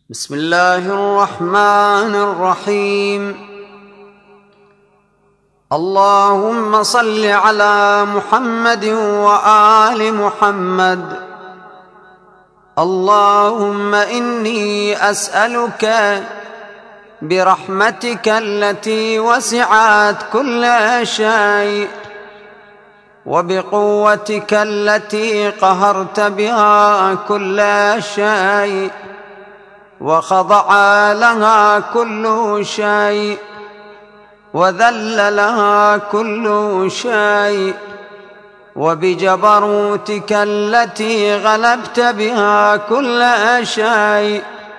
بسم الله الرحمن الرحيم. اللهم صل على محمد وآل محمد. اللهم إني أسألك برحمتك التي وسعت كل شيء وبقوتك التي قهرت بها كل شيء وخضع لها كل شيء وذل لها كل شيء، وبجبروتك التي غلبت بها كل شيء،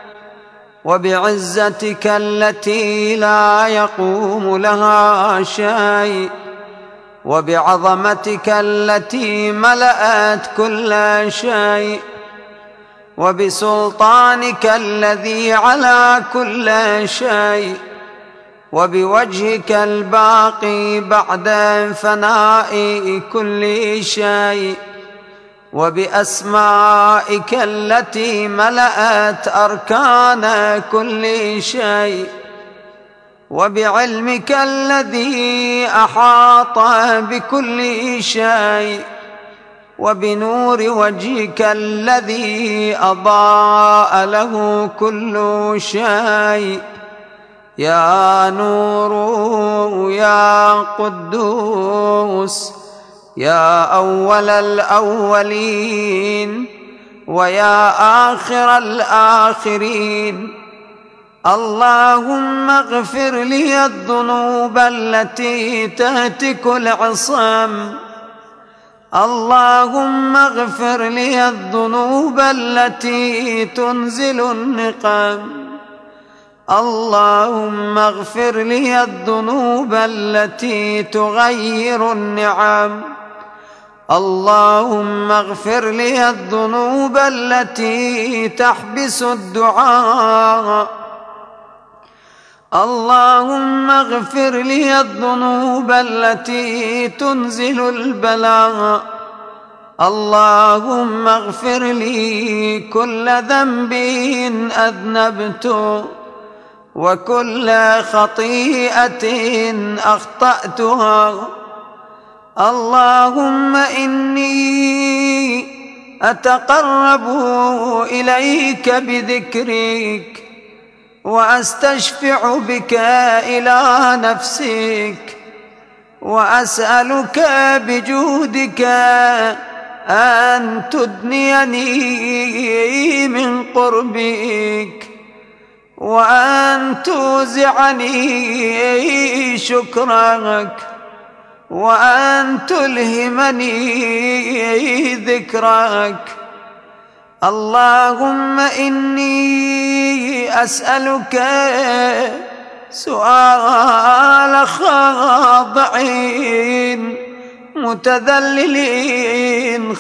وبعزتك التي لا يقوم لها شيء، وبعظمتك التي ملأت كل شيء، وبسلطانك الذي على كل شيء، وبوجهك الباقي بعد فناء كل شيء، وبأسمائك التي ملأت أركان كل شيء، وبعلمك الذي أحاط بكل شيء، وبنور وجهك الذي أضاء له كل شيء. يا نور يا قدوس يا أول الأولين ويا آخر الآخرين، اللهم اغفر لي الذنوب التي تهتك العصام، اللهم اغفر لي الذنوب التي تنزل النقم، اللهم اغفر لي الذنوب التي تغير النعم، اللهم اغفر لي الذنوب التي تحبس الدعاء، اللهم اغفر لي الذنوب التي تنزل البلاء، اللهم اغفر لي كل ذنب أذنبته وكل خطيئة أخطأتها، اللهم إني أتقرب إليك بذكرك وأستشفع بك إلى نفسك، وأسألك بجودك أن تدنيني من قربك، وأن توزعني شكرك، وأن تلهمني ذكرك. اللهم إني أسألك سؤال خاضعين متذللين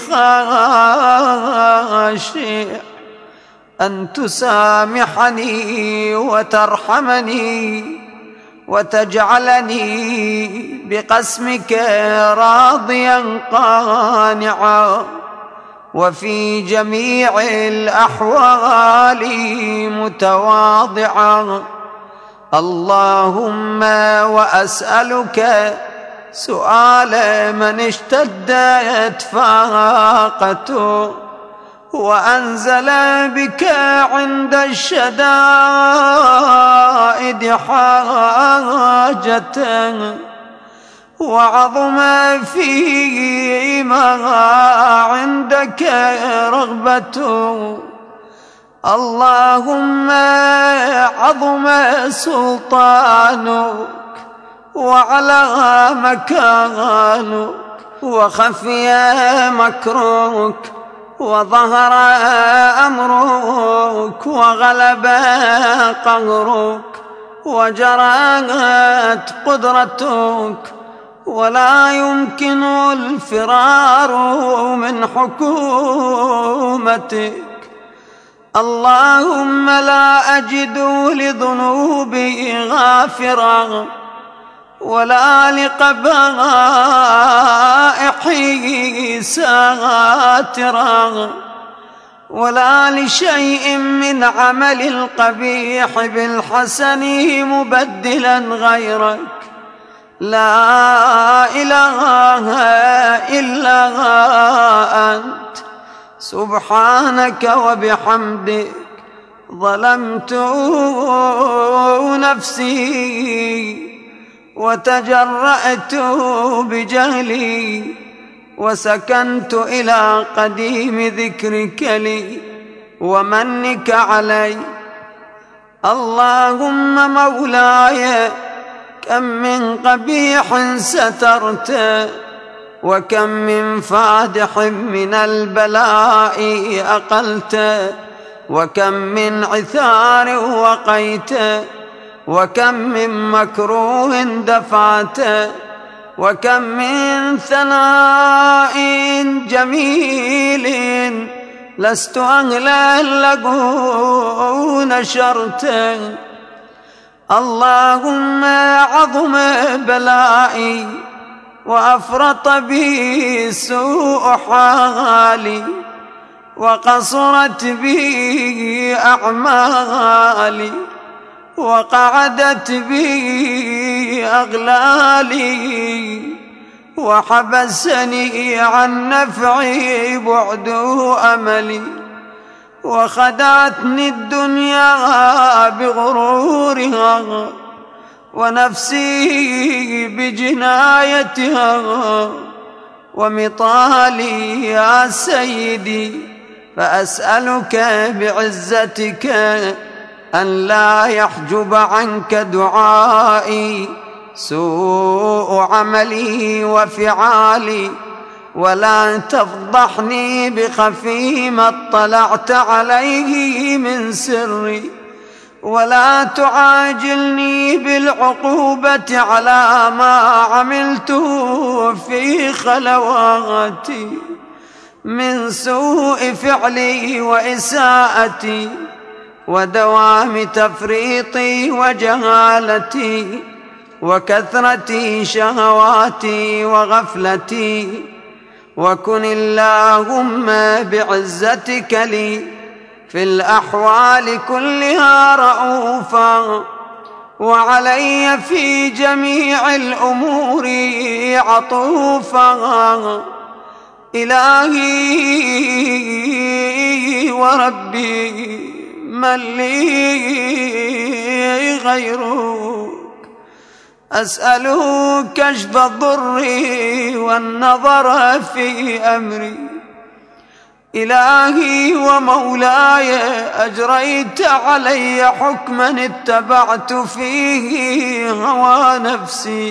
خاشع، أن تسامحني وترحمني وتجعلني بقسمك راضيا قانعا، وفي جميع الأحوال متواضعا. اللهم وأسألك سؤال من اشتدت فاقته وأنزل بك عند الشدائد حاجته وعظم فيما عندك رغبته، اللهم عظم سلطانك وعلى مكانك وخفي مكرك وظهر أمرك وغلب قهرك وجرت قدرتك، ولا يمكن الفرار من حكومتك. اللهم لا أجد لذنوبي غافرا ولا لقبائحي ساترا ولا لشيء من عمل القبيح بالحسن مبدلا غيرك. لا إله إلا أنت سبحانك وبحمدك ظلمت نفسي وتجرأت بجهلي وسكنت إلى قديم ذكرك لي ومنك علي. اللهم مولاي كم من قبيح سترت وكم من فادح من البلاء أقلت وكم من عثار وقيت وكم من مكروه دفعت وكم من ثناء جميل لست أهلا له نشرت. اللهم عظم بلائي وأفرط بي سوء حالي وقصرت بي أعمالي وقعدت بي أغلالي وحبسني عن نفعي بعد أملي وخدعتني الدنيا بغرورها ونفسي بجنايتها ومطالي يا سيدي. فأسألك بعزتك أن لا يحجب عنك دعائي سوء عملي وفعالي ولا تفضحني بخفي ما اطلعت عليه من سري ولا تعاجلني بالعقوبة على ما عملته في خلواتي من سوء فعلي وإساءتي ودوام تفريطي وجهالتي وكثرة شهواتي وغفلتي. وكن اللهم بعزتك لي في الأحوال كلها رؤوفا وعلي في جميع الأمور عطوفا. إلهي وربي من لي غيرك أسأله كشف الضر والنظر في أمري. إلهي ومولاي أجريت علي حكما اتبعت فيه هوى نفسي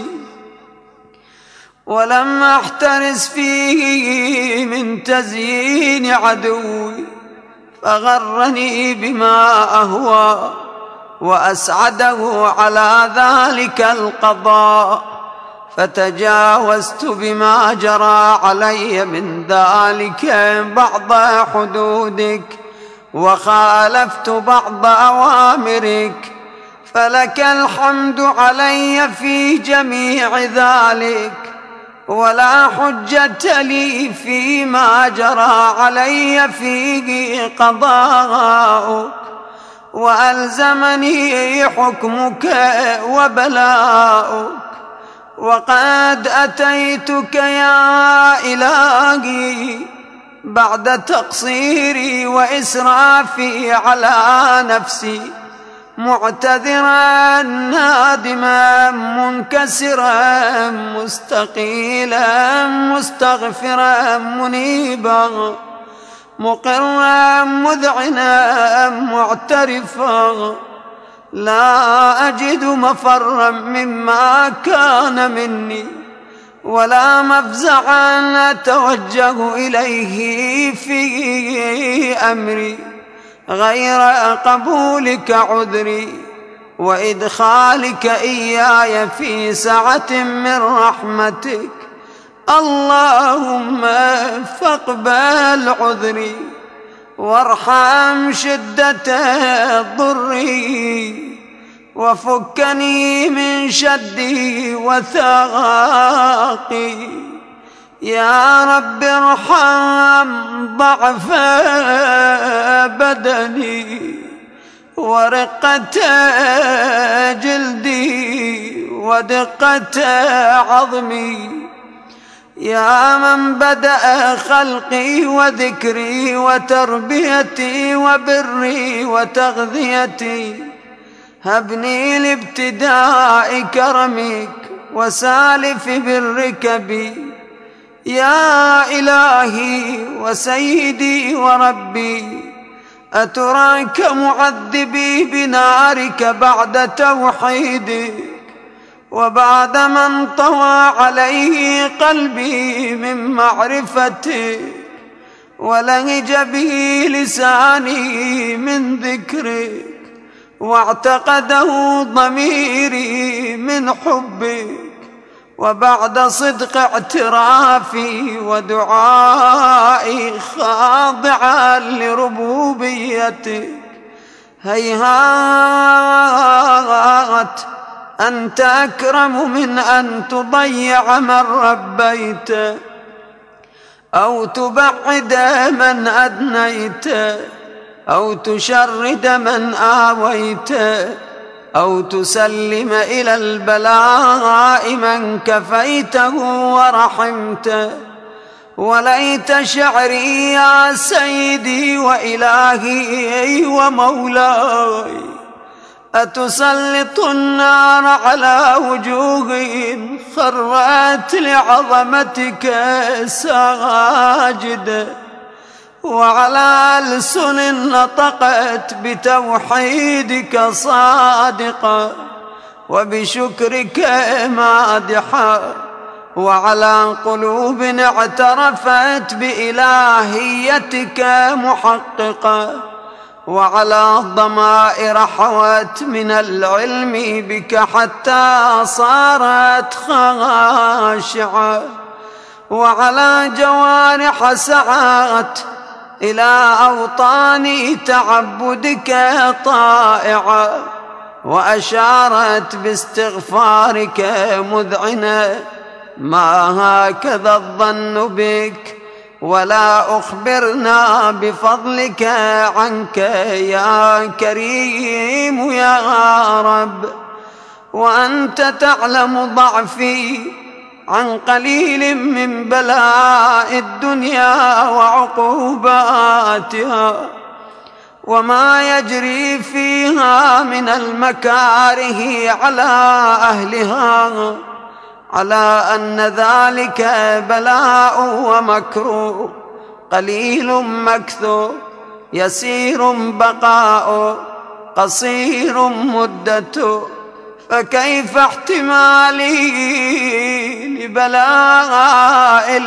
ولم أحترس فيه من تزيين عدوي فغرني بما أهوى وأسعده على ذلك القضاء فتجاوزت بما جرى علي من ذلك بعض حدودك وخالفت بعض أوامرك فلك الحمد علي في جميع ذلك ولا حجة لي فيما جرى علي فيه قضاءك وألزمني حكمك وبلاؤك. وقد أتيتك يا إلهي بعد تقصيري وإسرافي على نفسي معتذرا نادما منكسرا مستقيلا مستغفرا منيبا مقرا مذعنا معترفا لا أجد مفرا مما كان مني ولا مفزعا أتوجه إليه في أمري غير قبولك عذري وإدخالك إياي في سعة من رحمتك. اللهم فاقبل عذري وارحم شدة ضري وفكني من شدي وثاقي. يا رب ارحم ضعف بدني ورقة جلدي ودقة عظمي، يا من بدأ خلقي وذكري وتربيتي وبري وتغذيتي، هبني لابتداء كرمك وسالف برك بي. يا إلهي وسيدي وربي، أتراك معذبي بنارك بعد توحيدك وبعد من طوى عليه قلبي من معرفتك ولهج به لساني من ذكرك واعتقده ضميري من حبك، وبعد صدق اعترافي ودعائي خاضعا لربوبيتك، هيهات أنت أكرم من أن تضيع من ربيت أو تبعد من أدنيت أو تشرد من آويت أو تسلم إلى البلاء من كفيته ورحمته. وليت شعري يا سيدي وإلهي ومولاي، أتسلط النار على وجوههم خرت لعظمتك ساجدة، وعلى ألسن نطقت بتوحيدك صادقة وبشكرك مادحة، وعلى قلوب اعترفت بإلهيتك محققة، وعلى ضمائر حوت من العلم بك حتى صارت خاشعة، وعلى جوارح سعت إلى أوطان تعبدك طائعة، وأشارت باستغفارك مذعنة. ما هكذا الظن بك ولا أخبرنا بفضلك عنك يا كريم يا رب، وأنت تعلم ضعفي عن قليل من بلاء الدنيا وعقوباتها وما يجري فيها من المكاره على أهلها، على أن ذلك بلاء ومكروه قليل مكثو، يسير بقاء، قصير مدة، فكيف احتمالي لبلاء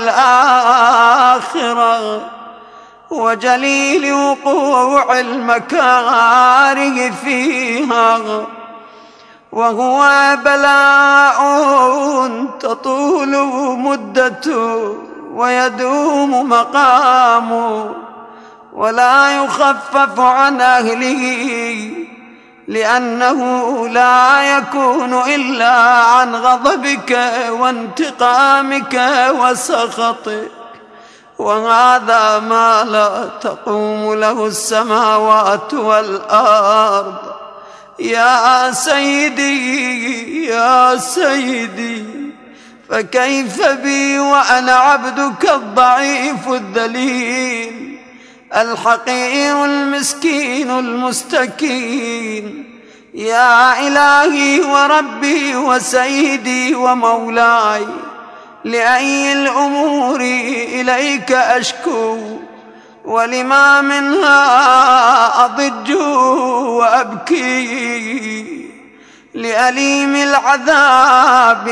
الآخرة وجليل وقوع المكاره فيها، وهو بلاء تطول مدته ويدوم مقامه ولا يخفف عن أهله، لأنه لا يكون إلا عن غضبك وانتقامك وسخطك، وهذا ما لا تقوم له السماوات والأرض. يا سيدي يا سيدي، فكيف بي وأنا عبدك الضعيف الذليل الحقير المسكين المستكين؟ يا إلهي وربي وسيدي ومولاي، لأي الأمور إليك أشكو ولما منها أضج وأبكي؟ لأليم العذاب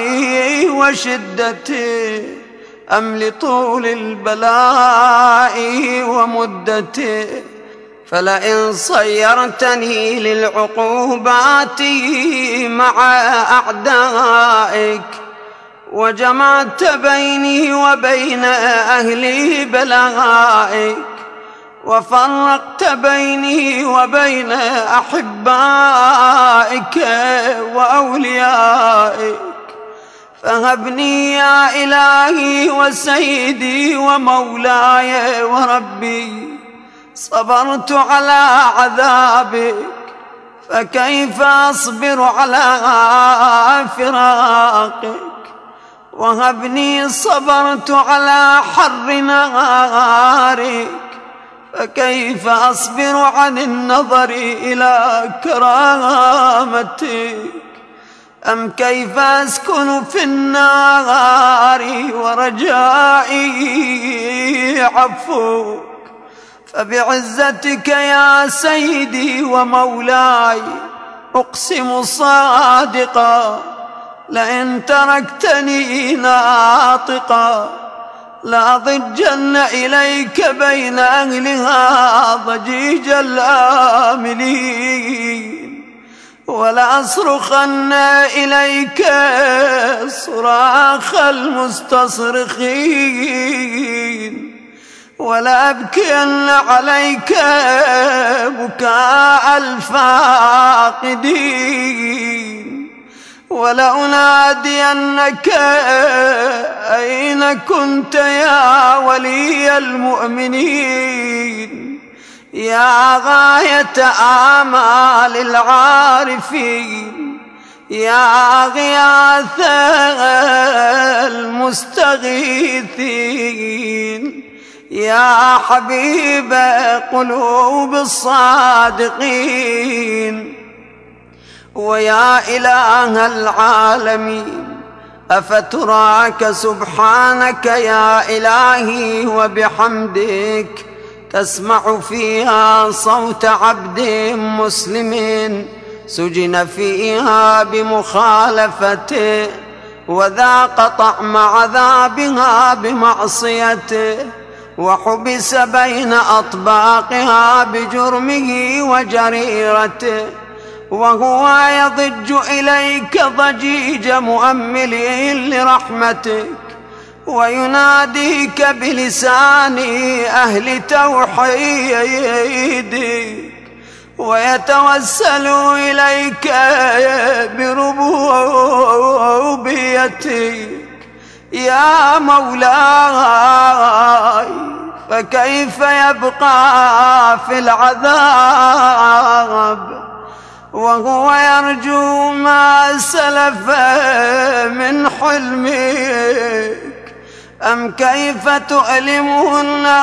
وشدته أم لطول البلاء ومدته؟ فلئن صيرتني للعقوبات مع أعدائك وجمعت بيني وبين أهل بلائك وفرقت بيني وبين أحبائك وأوليائك، فهبني يا إلهي وسيدي ومولاي وربي، صبرت على عذابك فكيف أصبر على فراقك. وهبني صبرت على حر نارك فكيف أصبر عن النظر إلى كرامتك. أم كيف أسكن في النار ورجائي عفوك. فبعزتك يا سيدي ومولاي أقسم صادقا لئن تركتني ناطقا لأضجن إليك بين أهلها ضجيج الآملين، ولأصرخن إليك صراخ المستصرخين، ولأبكين عليك بكاء الفاقدين، ولأنادينك أين كنت يا ولي المؤمنين، يا غاية آمال العارفين، يا غياث المستغيثين، يا حبيب قلوب الصادقين، ويا إله العالمين. أفتراك سبحانك يا إلهي وبحمدك تسمع فيها صوت عبد مسلم سجن فيها بمخالفته وذاق طعم عذابها بمعصيته وحبس بين أطباقها بجرمه وجريرته، وهو يضج إليك ضجيج مؤمل لرحمتك ويناديك بلسان أهل توحيدك ويتوسل إليك بربوبيتك يا مولاي. فكيف يبقى في العذاب وهو يرجو ما سلف من حلمك؟ أم كيف تؤلمه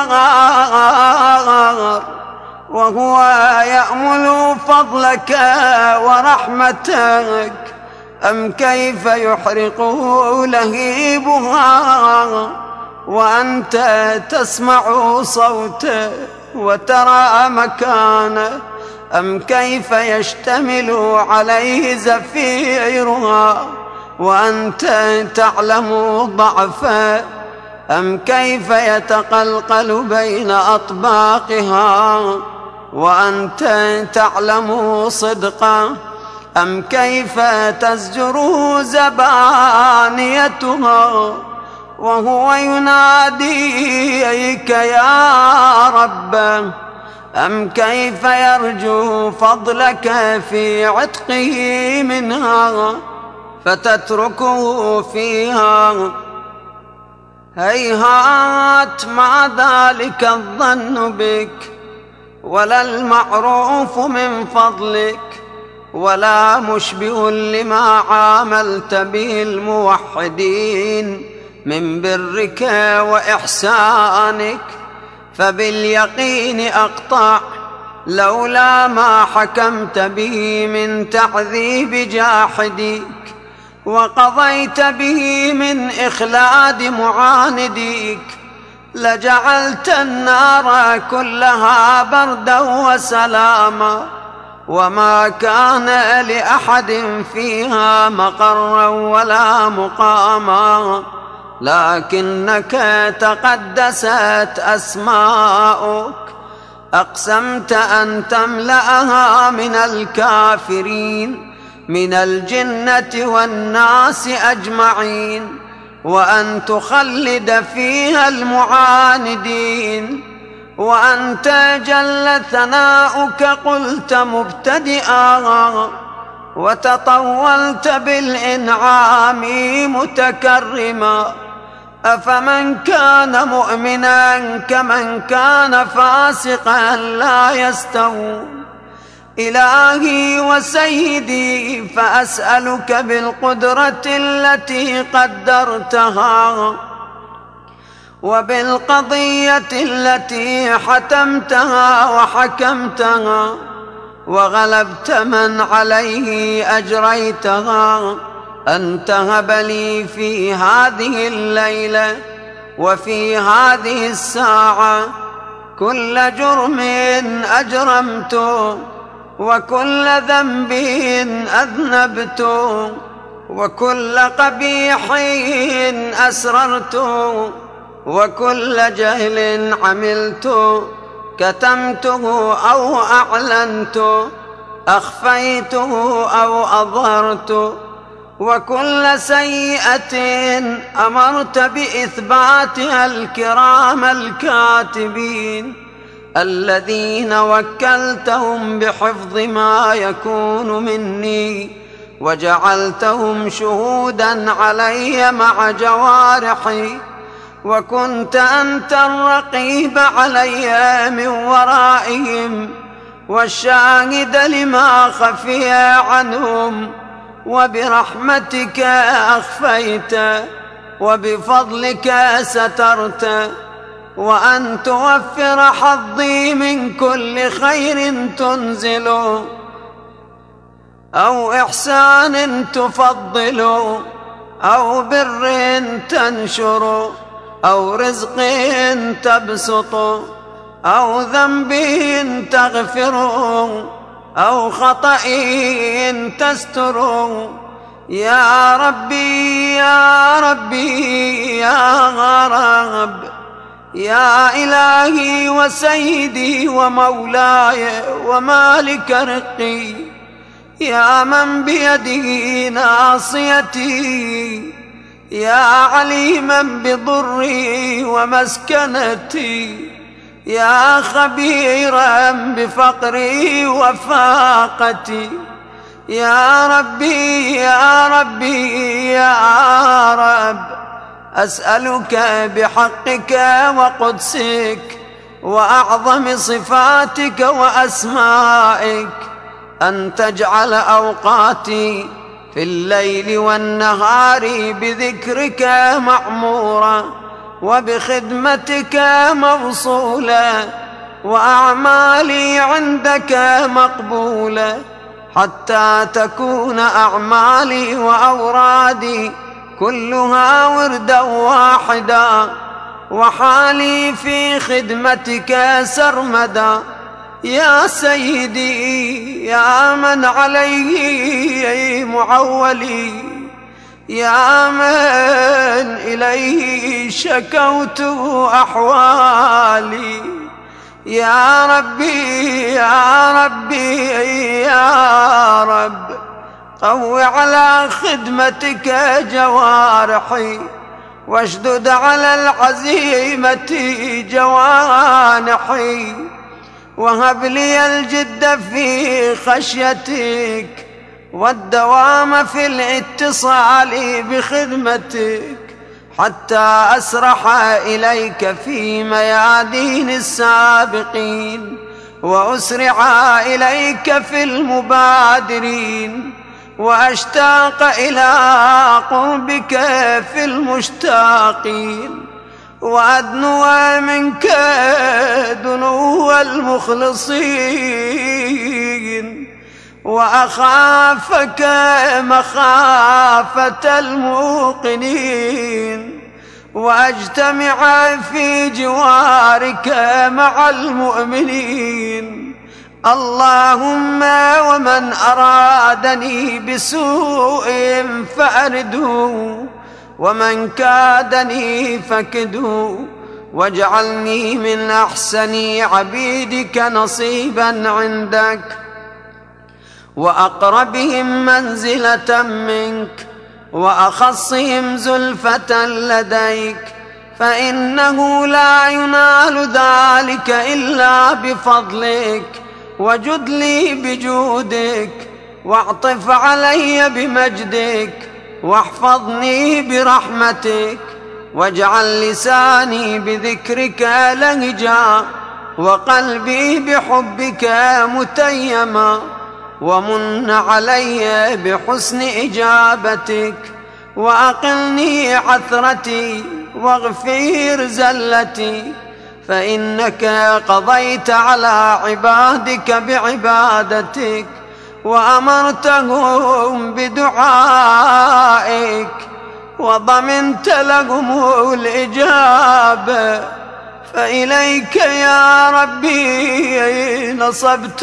النار وهو يأمل فضلك ورحمتك؟ أم كيف يحرقه لهيبها وأنت تسمع صوته وترى مكانه؟ أم كيف يشتمل عليه زفيرها وأنت تعلم ضعفه؟ أم كيف يتقلقل بين أطباقها وأنت تعلم صدقه؟ أم كيف تزجر زبانيتها وهو يناديك يا ربه؟ أم كيف يرجو فضلك في عتقه منها فتتركه فيها؟ هيهات ما ذلك الظن بك ولا المعروف من فضلك ولا مشبه لما عاملت به الموحدين من برك وإحسانك. فباليقين أقطع لولا ما حكمت به من تعذيب جاحديك وقضيت به من إخلاد معانديك لجعلت النار كلها بردا وسلاما وما كان لأحد فيها مقرا ولا مقاما، لكنك تقدست أسماؤك أقسمت أن تملأها من الكافرين من الجنة والناس أجمعين وأن تخلد فيها المعاندين. وأنت جل ثناؤك قلت مبتدئا وتطولت بالإنعام متكرما. أفمن كان مؤمنا كمن كان فاسقا لا يستوون. إلهي وسيدي فأسألك بالقدرة التي قدرتها وبالقضية التي حتمتها وحكمتها وغلبت من عليه أجريتها أن تهب لي في هذه الليلة وفي هذه الساعة كل جرم أجرمته وكل ذنب أذنبته وكل قبيح أسررته وكل جهل عملته كتمته أو أعلنته أخفيته أو أظهرته وكل سيئة أمرت بإثباتها الكرام الكاتبين الذين وكلتهم بحفظ ما يكون مني وجعلتهم شهودا علي مع جوارحي وكنت أنت الرقيب علي من ورائهم والشاهد لما خفي عنهم وبرحمتك أخفيت وبفضلك سترت وأن توفر حظي من كل خير تنزل أو إحسان تفضل أو بر تنشر أو رزق تبسط أو ذنب تغفر أو خطأ تستر يا ربي يا ربي يا رب يا إلهي وسيدي ومولاي ومالك رقي يا من بيده ناصيتي يا عليما بضري ومسكنتي يا خبيرا بفقري وفاقتي يا ربي يا ربي يا رب أسألك بحقك وقدسك وأعظم صفاتك وأسمائك أن تجعل أوقاتي في الليل والنهار بذكرك معمورا وبخدمتك موصولا وأعمالي عندك مقبولة حتى تكون أعمالي وأورادي كلها وردا واحدا وحالي في خدمتك سرمدا يا سيدي يا من عليه معولي يا من إليه شكوت أحوالي يا ربي يا ربي يا رب قو على خدمتك جوارحي واشدد على العزيمة جوانحي وهب لي الجد في خشيتك والدوام في الاتصال بخدمتك حتى أسرح إليك في ميادين السابقين وأسرع إليك في المبادرين وأشتاق إلى قربك في المشتاقين وأدنو منك دنو المخلصين وأخافك مخافة الموقنين وأجتمع في جوارك مع المؤمنين اللهم ومن أرادني بسوء فأرده ومن كادني فكده واجعلني من أحسن عبيدك نصيبا عندك وأقربهم منزلة منك وأخصهم زلفة لديك فإنه لا ينال ذلك إلا بفضلك وجد لي بجودك واعطف علي بمجدك، واحفظني برحمتك، واجعل لساني بذكرك لهجا، وقلبي بحبك متيما، ومن علي بحسن إجابتك، وأقلني عثرتي، واغفر زلتي، فإنك قضيت على عبادك بعبادتك، وأمرتهم بدعائك، وضمنت لهم الإجابة، فإليك يا ربي نصبت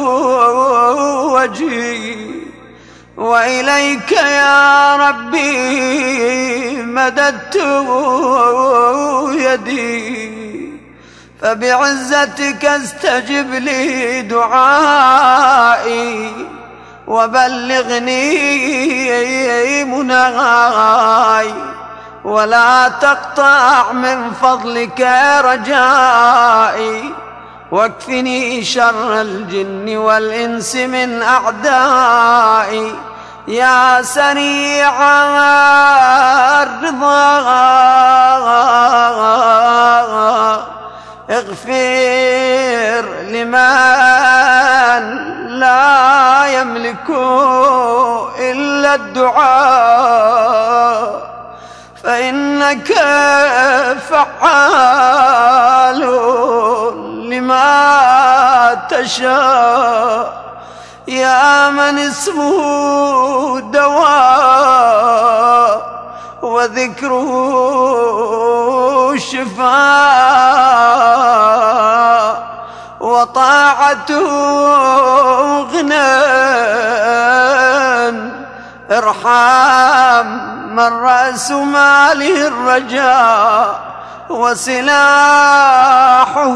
وجهي، وإليك يا ربي مددت يدي، فبعزتك استجب لي دعائي، وبلغني مناي، ولا تقطع من فضلك رجائي، واكفني شر الجن والإنس من أعدائي، يا سريع الرضا اغفر لمن لا يملك إلا الدعاء، فإنك فعال لما تشاء، يا من اسمه دواء وذكره شفاء، وطاعته غنى، ارحم من رأس ماله الرجاء، وسلاحه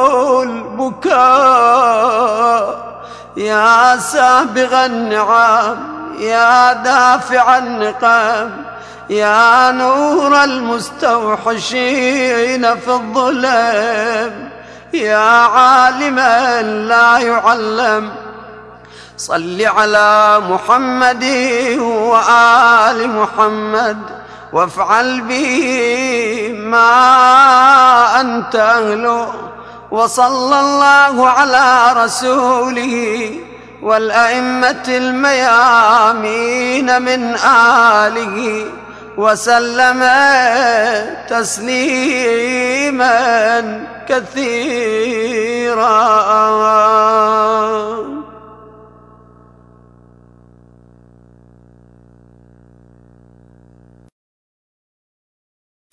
البكاء، يا سابغ النعم، يا دافع النقم، يا نور المستوحشين في الظلم، يا عالما لا يعلم، صل على محمد وآل محمد، وافعل به ما أنت أهله، وصلى الله على رسوله والأئمة الميامين من آله، وسلم تسليما كثيرا.